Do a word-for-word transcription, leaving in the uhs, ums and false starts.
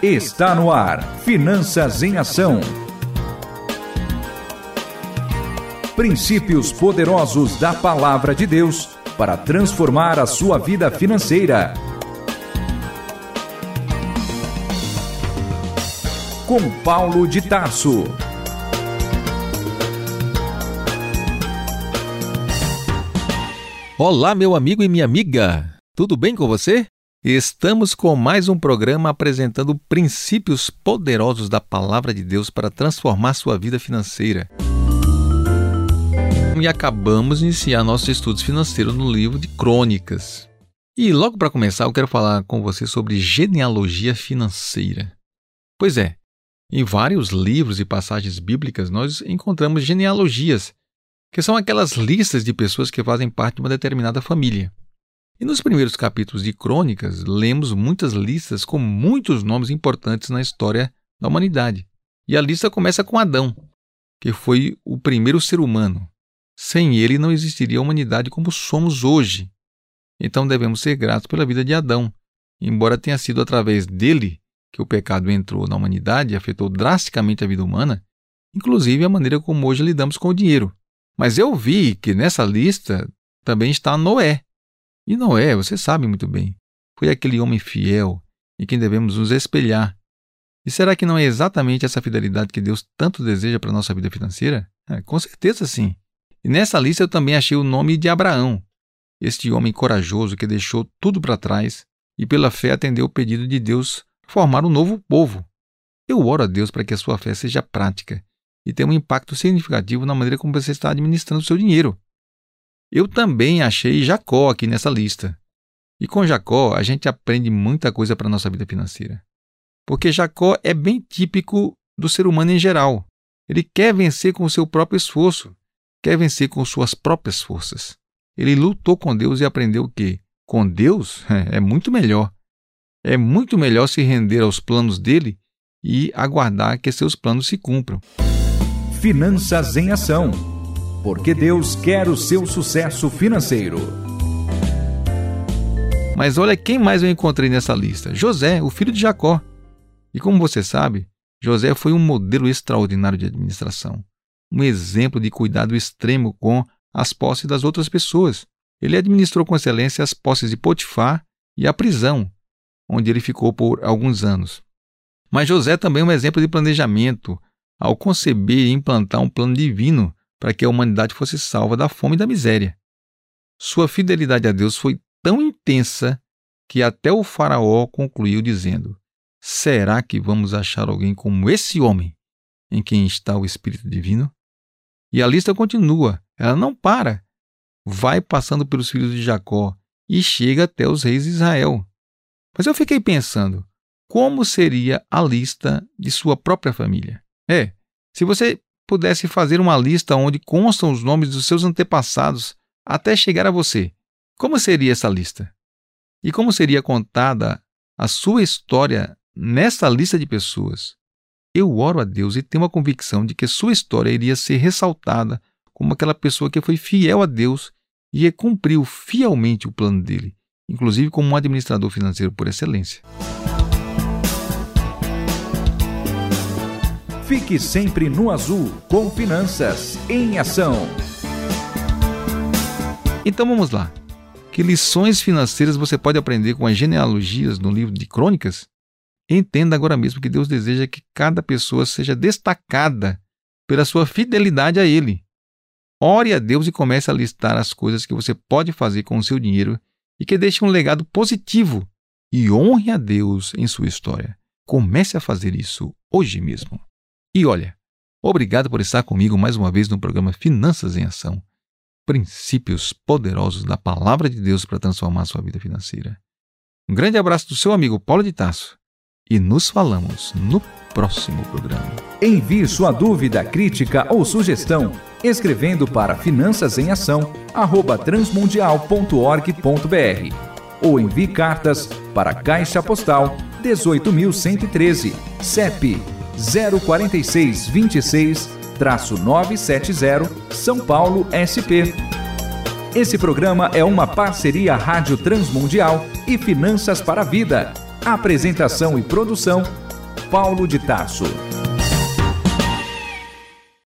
Está no ar, Finanças em Ação. Princípios poderosos da Palavra de Deus para transformar a sua vida financeira. Com Paulo de Tarso. Olá, meu amigo e minha amiga. Tudo bem com você? Estamos com mais um programa apresentando princípios poderosos da Palavra de Deus para transformar sua vida financeira. E acabamos de iniciar nossos estudos financeiros no livro de Crônicas. E logo para começar, eu quero falar com você sobre genealogia financeira. Pois é, em vários livros e passagens bíblicas nós encontramos genealogias, que são aquelas listas de pessoas que fazem parte de uma determinada família. E nos primeiros capítulos de Crônicas, lemos muitas listas com muitos nomes importantes na história da humanidade. E a lista começa com Adão, que foi o primeiro ser humano. Sem ele não existiria a humanidade como somos hoje. Então devemos ser gratos pela vida de Adão, embora tenha sido através dele que o pecado entrou na humanidade e afetou drasticamente a vida humana, inclusive a maneira como hoje lidamos com o dinheiro. Mas eu vi que nessa lista também está Noé. E Noé, você sabe muito bem, foi aquele homem fiel em quem devemos nos espelhar. E será que não é exatamente essa fidelidade que Deus tanto deseja para a nossa vida financeira? É, com certeza sim. E nessa lista eu também achei o nome de Abraão, este homem corajoso que deixou tudo para trás e pela fé atendeu o pedido de Deus formar um novo povo. Eu oro a Deus para que a sua fé seja prática e tenha um impacto significativo na maneira como você está administrando o seu dinheiro. Eu também achei Jacó aqui nessa lista. E com Jacó a gente aprende muita coisa para a nossa vida financeira. Porque Jacó é bem típico do ser humano em geral. Ele quer vencer com o seu próprio esforço, quer vencer com suas próprias forças. Ele lutou com Deus e aprendeu que, com Deus, é muito melhor. É muito melhor se render aos planos dele e aguardar que seus planos se cumpram. Finanças em Ação. Porque Deus quer o seu sucesso financeiro. Mas olha quem mais eu encontrei nessa lista. José, o filho de Jacó. E como você sabe, José foi um modelo extraordinário de administração. Um exemplo de cuidado extremo com as posses das outras pessoas. Ele administrou com excelência as posses de Potifar e a prisão, onde ele ficou por alguns anos. Mas José também é um exemplo de planejamento, ao conceber e implantar um plano divino para que a humanidade fosse salva da fome e da miséria. Sua fidelidade a Deus foi tão intensa que até o faraó concluiu dizendo: será que vamos achar alguém como esse homem, em quem está o Espírito Divino? E a lista continua, ela não para. Vai passando pelos filhos de Jacó e chega até os reis de Israel. Mas eu fiquei pensando, como seria a lista de sua própria família? É, se você pudesse fazer uma lista onde constam os nomes dos seus antepassados até chegar a você, como seria essa lista? E como seria contada a sua história nessa lista de pessoas? Eu oro a Deus e tenho a convicção de que sua história iria ser ressaltada como aquela pessoa que foi fiel a Deus e cumpriu fielmente o plano dele, inclusive como um administrador financeiro por excelência. Fique sempre no azul com Finanças em Ação. Então vamos lá. Que lições financeiras você pode aprender com as genealogias no livro de Crônicas? Entenda agora mesmo que Deus deseja que cada pessoa seja destacada pela sua fidelidade a Ele. Ore a Deus e comece a listar as coisas que você pode fazer com o seu dinheiro e que deixe um legado positivo. E honre a Deus em sua história. Comece a fazer isso hoje mesmo. E olha, obrigado por estar comigo mais uma vez no programa Finanças em Ação. Princípios poderosos da Palavra de Deus para transformar a sua vida financeira. Um grande abraço do seu amigo Paulo de Tarso. E nos falamos no próximo programa. Envie sua dúvida, crítica ou sugestão escrevendo para finanças em ação arroba transmundial ponto org ponto br ou envie cartas para Caixa Postal dezoito mil cento e treze, C E P zero quatro seis dois seis nove sete zero, São Paulo, S P. Esse programa é uma parceria Rádio Transmundial e Finanças para a Vida. Apresentação e produção, Paulo de Tarso.